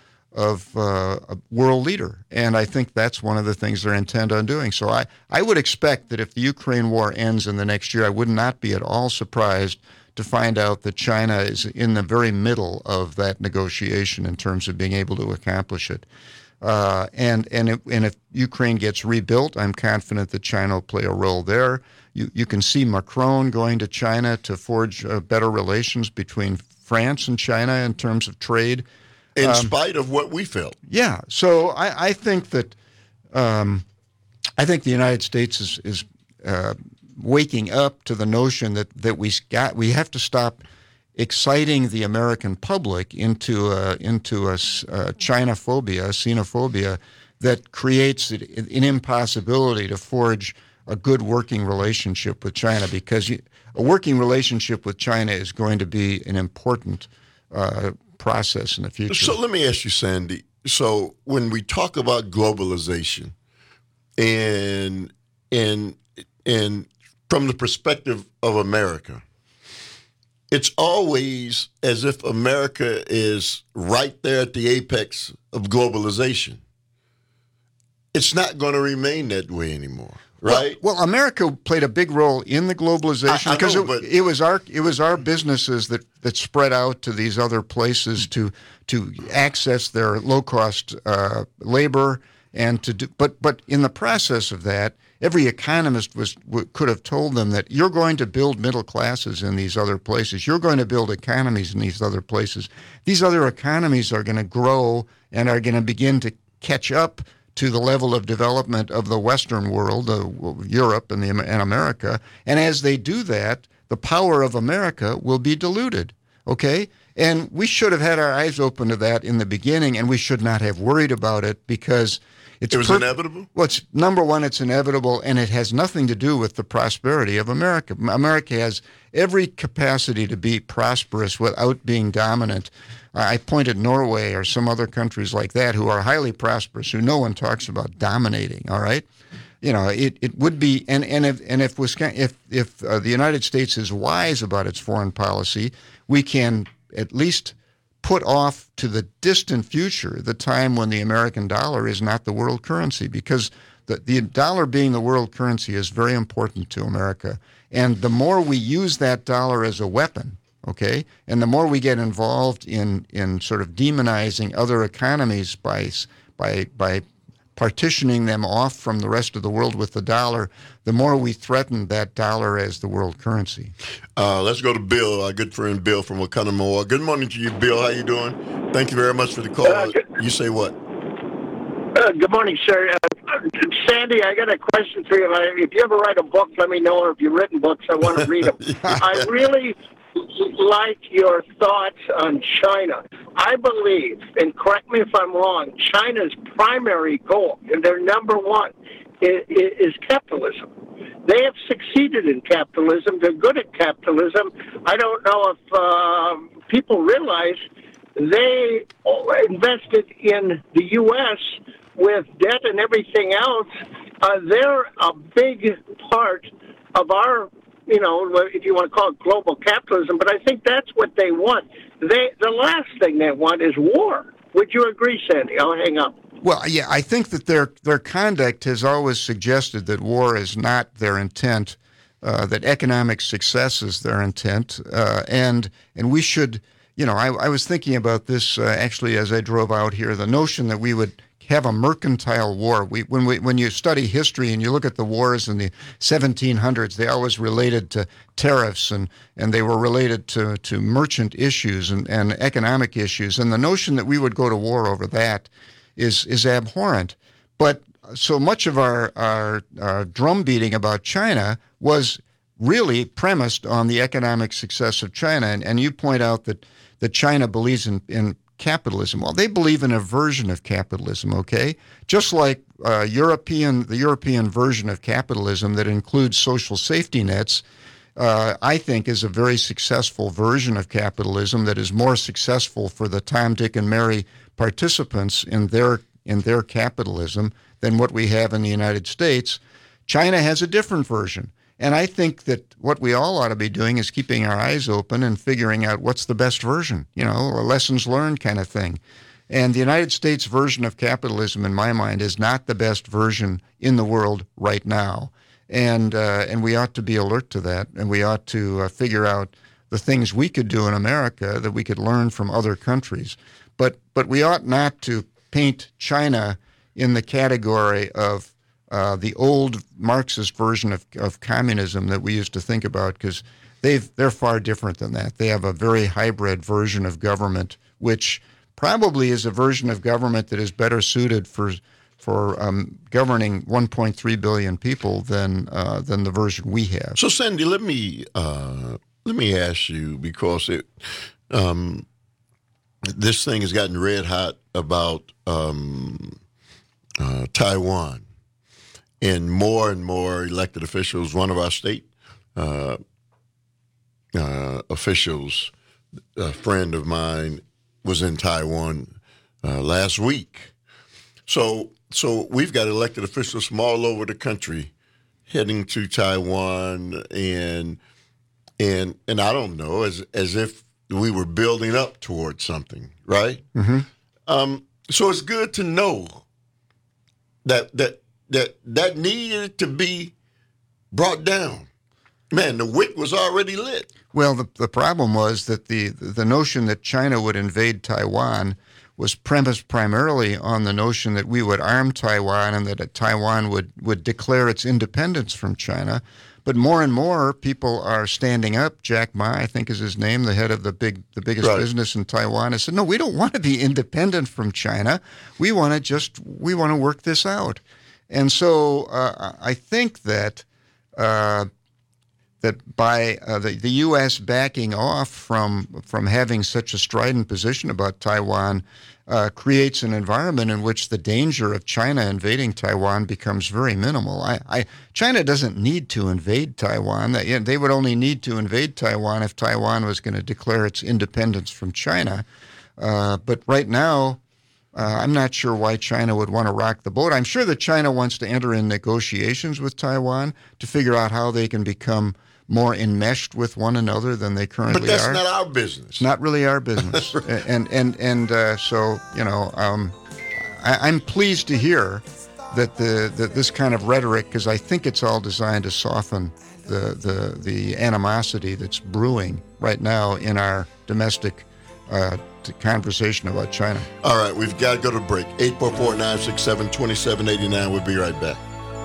a world leader. And I think that's one of the things they're intent on doing. So I would expect that if the Ukraine war ends in the next year, I would not be at all surprised to find out that China is in the very middle of that negotiation in terms of being able to accomplish it. And if Ukraine gets rebuilt, I'm confident that China will play a role there. You can see Macron going to China to forge better relations between France and China in terms of trade. In spite of what we felt. Yeah. So I think that the United States is waking up to the notion that we have to stop exciting the American public into a China-phobia, a xenophobia that creates an impossibility to forge a good working relationship with China, because a working relationship with China is going to be an important process in the future. So let me ask you, Sandy. So when we talk about globalization and from the perspective of America, it's always as if America is right there at the apex of globalization. It's not going to remain that way anymore, right? Well, America played a big role in the globalization because it was our businesses that spread out to these other places to access their low cost labor and to do. But in the process of that, every economist could have told them that you're going to build middle classes in these other places. You're going to build economies in these other places. These other economies are going to grow and are going to begin to catch up to the level of development of the Western world, Europe and America. And as they do that, the power of America will be diluted. Okay? And we should have had our eyes open to that in the beginning, and we should not have worried about it because it was inevitable? Well, number one, it's inevitable, and it has nothing to do with the prosperity of America. America has every capacity to be prosperous without being dominant. I pointed Norway or some other countries like that who are highly prosperous, who no one talks about dominating, all right? You know, it would be, and if the United States is wise about its foreign policy, we can at least put off to the distant future the time when the American dollar is not the world currency, because the dollar being the world currency is very important to America. And the more we use that dollar as a weapon, okay, and the more we get involved in sort of demonizing other economies by partitioning them off from the rest of the world with the dollar, the more we threaten that dollar as the world currency. Let's go to Bill, our good friend Bill from Oconomowoc. Good morning to you, Bill. How you doing? Thank you very much for the call. You say what? Good morning, sir. Sandy, I got a question for you. If you ever write a book, let me know. Or if you've written books, I want to read them. I really like your thoughts on China. I believe, and correct me if I'm wrong, China's primary goal, and their number one, is capitalism. They have succeeded in capitalism. They're good at capitalism. I don't know if people realize they invested in the U.S. with debt and everything else. They're a big part of our, if you want to call it global capitalism, but I think that's what they want. The last thing they want is war. Would you agree, Sandy? I'll hang up. Well, yeah, I think that their conduct has always suggested that war is not their intent, that economic success is their intent, and we should, I was thinking about this actually as I drove out here, the notion that we would have a mercantile war. When you study history and you look at the wars in the 1700s, they always related to tariffs and they were related to merchant issues and economic issues. And the notion that we would go to war over that is abhorrent. But so much of our drum beating about China was really premised on the economic success of China. And you point out that China believes in capitalism. Well, they believe in a version of capitalism, okay? Just like the European version of capitalism that includes social safety nets, I think is a very successful version of capitalism that is more successful for the Tom, Dick, and Mary participants in their capitalism than what we have in the United States. China has a different version. And I think that what we all ought to be doing is keeping our eyes open and figuring out what's the best version, a lessons learned kind of thing. And the United States version of capitalism, in my mind, is not the best version in the world right now. And we ought to be alert to that, and we ought to figure out the things we could do in America that we could learn from other countries. But we ought not to paint China in the category of the old Marxist version of communism that we used to think about, because they're far different than that. They have a very hybrid version of government, which probably is a version of government that is better suited for governing 1.3 billion people than the version we have. So, Sandy, let me ask you, because this thing has gotten red hot about Taiwan. And more elected officials, one of our state officials, a friend of mine, was in Taiwan last week. So we've got elected officials from all over the country heading to Taiwan, and I don't know, as if we were building up towards something, right? Mm-hmm. So it's good to know that needed to be brought down. Man, the wick was already lit. Well, the problem was that the notion that China would invade Taiwan was premised primarily on the notion that we would arm Taiwan and that Taiwan would declare its independence from China. But more and more people are standing up. Jack Ma, I think is his name, the head of the biggest business in Taiwan, has said, no, we don't want to be independent from China. We want to work this out. And so I think that by the U.S. backing off from having such a strident position about Taiwan creates an environment in which the danger of China invading Taiwan becomes very minimal. China doesn't need to invade Taiwan. They would only need to invade Taiwan if Taiwan was going to declare its independence from China. But right now, I'm not sure why China would want to rock the boat. I'm sure that China wants to enter in negotiations with Taiwan to figure out how they can become more enmeshed with one another than they currently are. But that's not our business. Not really our business. So I'm pleased to hear that this kind of rhetoric, because I think it's all designed to soften the animosity that's brewing right now in our domestic conversation about China. All right, we've got to go to break. 844-967-2789. We'll be right back.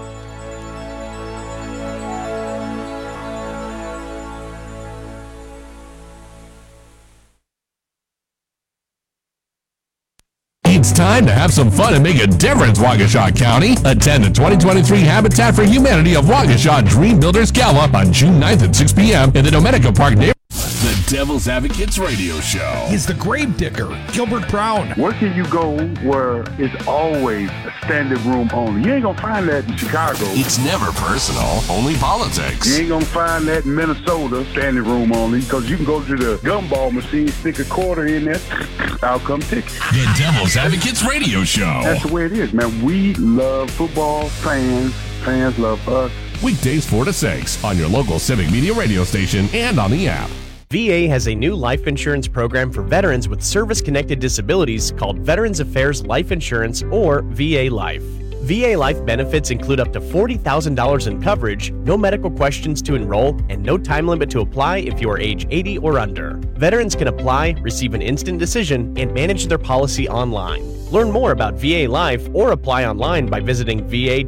It's time to have some fun and make a difference, Waukesha County. Attend the 2023 Habitat for Humanity of Waukesha Dream Builders Gala on June 9th at 6 p.m. in the Domenica Park neighborhood. The Devil's Advocates Radio Show. He's the grave digger, Gilbert Brown. Where can you go where it's always a standing room only? You ain't going to find that in Chicago. It's never personal, only politics. You ain't going to find that in Minnesota, standing room only, because you can go to the gumball machine, stick a quarter in there, I'll come take it. The Devil's Advocates Radio Show. That's the way it is, man. We love football, fans love us. Weekdays 4 to 6 on your local Civic Media radio station and on the app. VA has a new life insurance program for veterans with service-connected disabilities called Veterans Affairs Life Insurance, or VA Life. VA Life benefits include up to $40,000 in coverage, no medical questions to enroll, and no time limit to apply if you are age 80 or under. Veterans can apply, receive an instant decision, and manage their policy online. Learn more about VA Life or apply online by visiting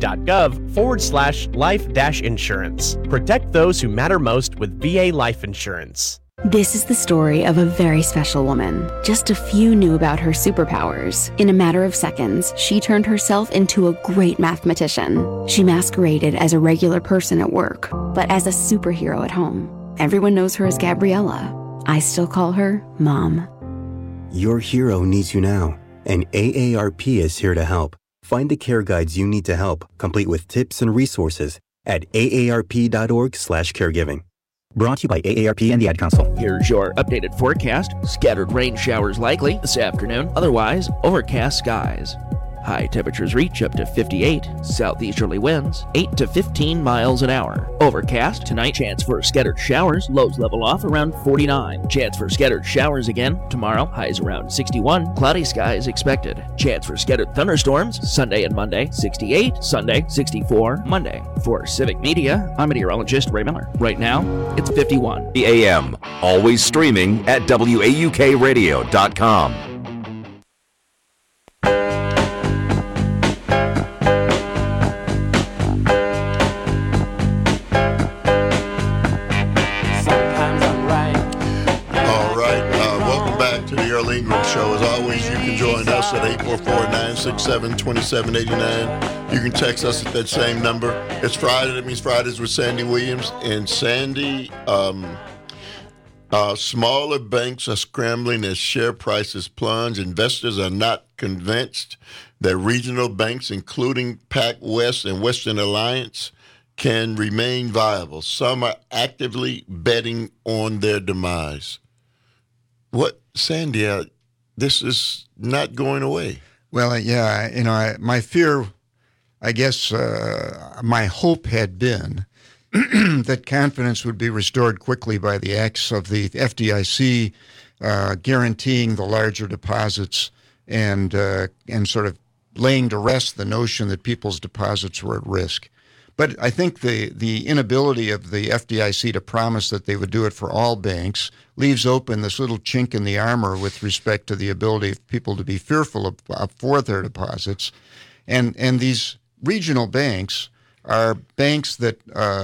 va.gov/life-insurance. Protect those who matter most with VA Life Insurance. This is the story of a very special woman. Just a few knew about her superpowers. In a matter of seconds, she turned herself into a great mathematician. She masqueraded as a regular person at work, but as a superhero at home. Everyone knows her as Gabriella. I still call her Mom. Your hero needs you now, and AARP is here to help. Find the care guides you need to help, complete with tips and resources at aarp.org/caregiving. Brought to you by AARP and the Ad Council. Here's your updated forecast. Scattered rain showers likely this afternoon. Otherwise, overcast skies. High temperatures reach up to 58. Southeasterly winds 8 to 15 miles an hour. Overcast tonight. Chance for scattered showers. Lows level off around 49. Chance for scattered showers again tomorrow. Highs around 61. Cloudy skies expected. Chance for scattered thunderstorms Sunday and Monday. 68. Sunday 64. Monday. For Civic Media, I'm meteorologist Ray Miller. Right now, it's 51. The AM. Always streaming at WAUKradio.com. At 844-967-2789. You can text us at that same number. It's Friday. That means Fridays with Sandy Williams. And Sandy, smaller banks are scrambling as share prices plunge. Investors are not convinced that regional banks, including PacWest and Western Alliance, can remain viable. Some are actively betting on their demise. What, Sandy, this is not going away. Well, yeah, my fear, I guess, my hope had been that confidence would be restored quickly by the acts of the FDIC guaranteeing the larger deposits and sort of laying to rest the notion that people's deposits were at risk. But I think the inability of the FDIC to promise that they would do it for all banks leaves open this little chink in the armor with respect to the ability of people to be fearful of for their deposits. And these regional banks are banks that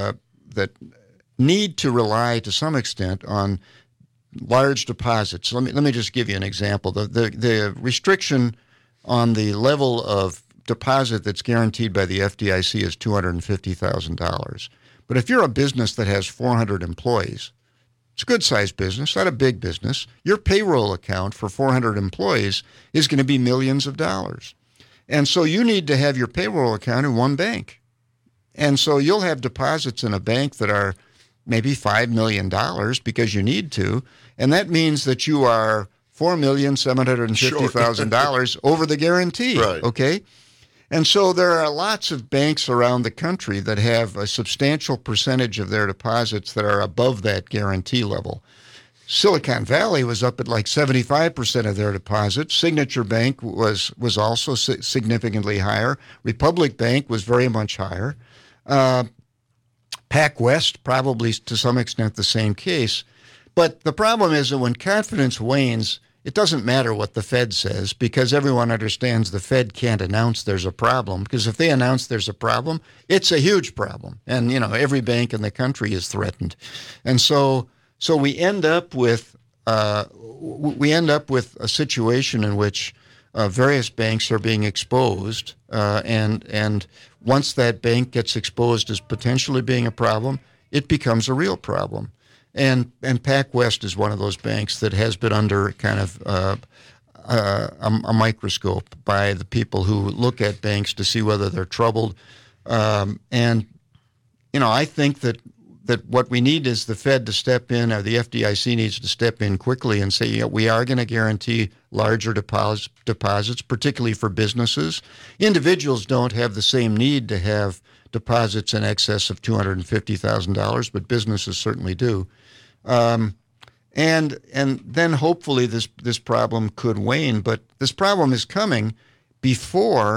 need to rely to some extent on large deposits. Let me just give you an example. The restriction on the level of deposit that's guaranteed by the FDIC is $250,000. But if you're a business that has 400 employees, it's a good-sized business, not a big business, your payroll account for 400 employees is going to be millions of dollars. And so you need to have your payroll account in one bank. And so you'll have deposits in a bank that are maybe $5 million because you need to, and that means that you are $4,750,000 over the guarantee, right. Okay? And so there are lots of banks around the country that have a substantial percentage of their deposits that are above that guarantee level. Silicon Valley was up at like 75% of their deposits. Signature Bank was also significantly higher. Republic Bank was very much higher. PacWest, probably to some extent the same case. But the problem is that when confidence wanes, it doesn't matter what the Fed says because everyone understands the Fed can't announce there's a problem, because if they announce there's a problem, it's a huge problem. And, every bank in the country is threatened. And so we end up with a situation in which various banks are being exposed, and once that bank gets exposed as potentially being a problem, it becomes a real problem. And PacWest is one of those banks that has been under kind of a microscope by the people who look at banks to see whether they're troubled. I think that what we need is the Fed to step in, or the FDIC needs to step in quickly and say, we are going to guarantee larger deposits, particularly for businesses. Individuals don't have the same need to have deposits in excess of $250,000, but businesses certainly do. And then hopefully this problem could wane, but this problem is coming before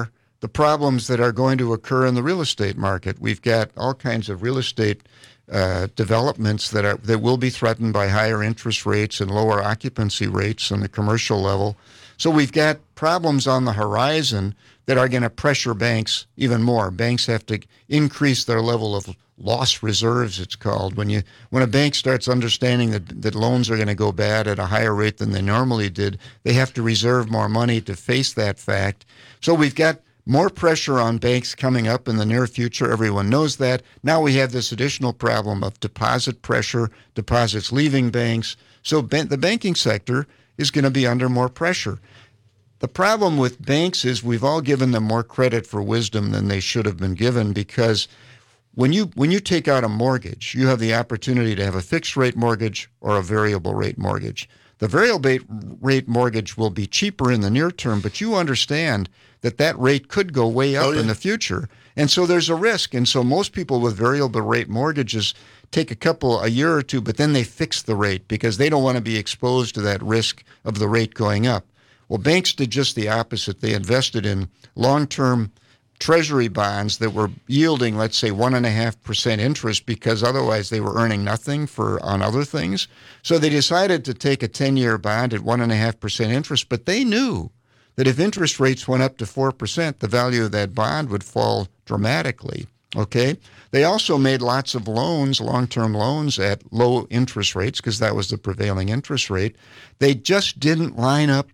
the problems that are going to occur in the real estate market. We've got all kinds of real estate developments that will be threatened by higher interest rates and lower occupancy rates on the commercial level. So we've got problems on the horizon that are going to pressure banks even more. Banks have to increase their level of loss reserves, it's called. When a bank starts understanding that loans are going to go bad at a higher rate than they normally did, they have to reserve more money to face that fact. So we've got more pressure on banks coming up in the near future. Everyone knows that. Now we have this additional problem of deposit pressure, deposits leaving banks. So the banking sector is going to be under more pressure. The problem with banks is we've all given them more credit for wisdom than they should have been given, because when you take out a mortgage, you have the opportunity to have a fixed rate mortgage or a variable rate mortgage. The variable rate mortgage will be cheaper in the near term, but you understand that rate could go way up in the future. And so there's a risk. And so most people with variable rate mortgages take a year or two, but then they fix the rate because they don't want to be exposed to that risk of the rate going up. Well, banks did just the opposite. They invested in long-term treasury bonds that were yielding, let's say, 1.5% interest, because otherwise they were earning nothing on other things. So they decided to take a 10-year bond at 1.5% interest, but they knew that if interest rates went up to 4%, the value of that bond would fall dramatically. Okay? They also made lots of loans, long-term loans, at low interest rates, because that was the prevailing interest rate. They just didn't line up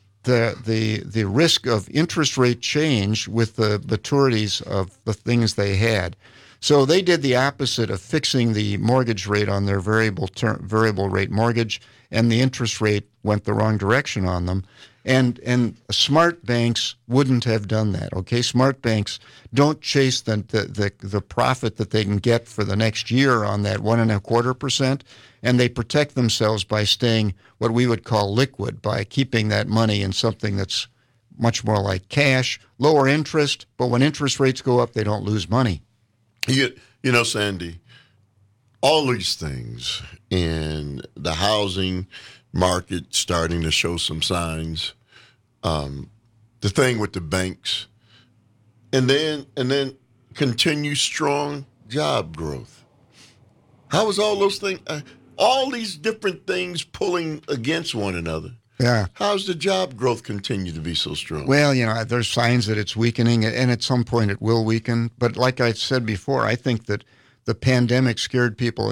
the risk of interest rate change with the maturities of the things they had. So they did the opposite of fixing the mortgage rate on their variable rate mortgage, and the interest rate went the wrong direction on them. And smart banks wouldn't have done that. Okay, smart banks don't chase the profit that they can get for the next year on that 1.25%, and they protect themselves by staying what we would call liquid, by keeping that money in something that's much more like cash, lower interest, but when interest rates go up, they don't lose money. You know, Sandy, all these things in the housing market starting to show some signs, the thing with the banks, and then continue strong job growth. How is all those things, all these different things pulling against one another? Yeah. How's the job growth continue to be so strong? Well, there's signs that it's weakening, and at some point it will weaken. But like I said before, I think that the pandemic scared people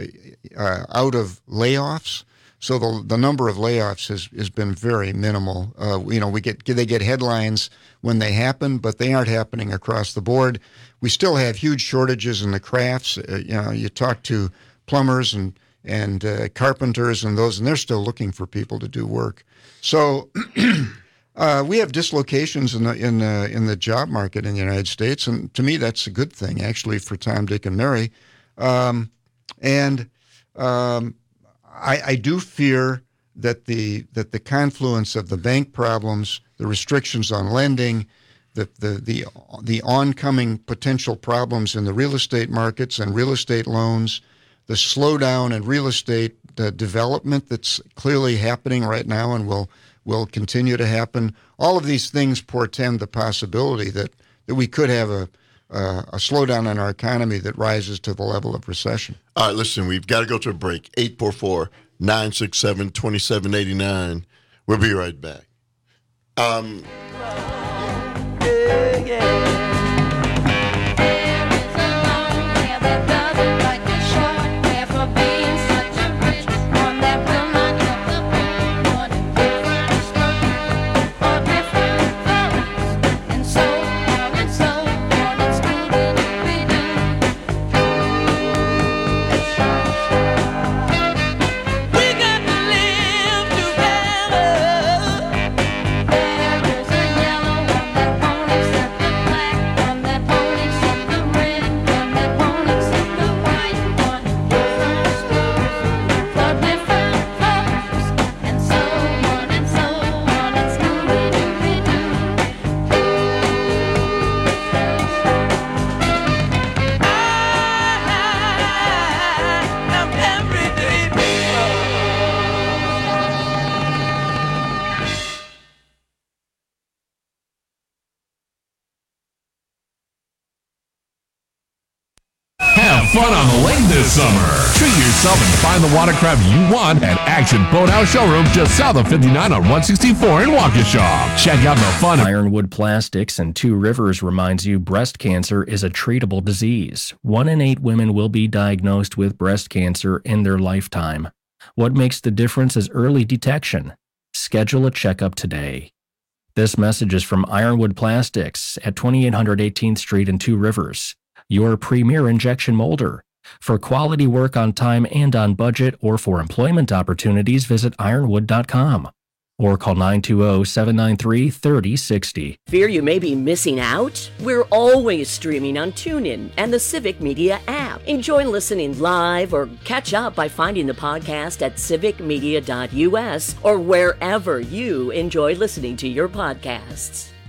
out of layoffs. So the number of layoffs has been very minimal. They get headlines when they happen, but they aren't happening across the board. We still have huge shortages in the crafts. You talk to plumbers and carpenters and those, and they're still looking for people to do work. So we have dislocations in the job market in the United States, and to me that's a good thing actually for Tom, Dick, and Mary. I do fear that the confluence of the bank problems, the restrictions on lending, the oncoming potential problems in the real estate markets and real estate loans, the slowdown in real estate development that's clearly happening right now and will continue to happen. All of these things portend the possibility that we could have a slowdown in our economy that rises to the level of recession. All right, listen, we've got to go to a break. 844-967-2789. We'll be right back. fun on the lake this summer. Treat yourself and find the watercraft you want at Action Boathouse Showroom just south of 59 on 164 in Waukesha. Check out the fun. Ironwood Plastics in Two Rivers reminds you breast cancer is a treatable disease. 1 in 8 women will be diagnosed with breast cancer in their lifetime. What makes the difference is early detection. Schedule a checkup today. This message is from Ironwood Plastics at 2800 18th Street in Two Rivers, your premier injection molder. For quality work on time and on budget, or for employment opportunities, visit ironwood.com or call 920-793-3060. Fear you may be missing out? We're always streaming on TuneIn and the Civic Media app. Enjoy listening live or catch up by finding the podcast at civicmedia.us or wherever you enjoy listening to your podcasts.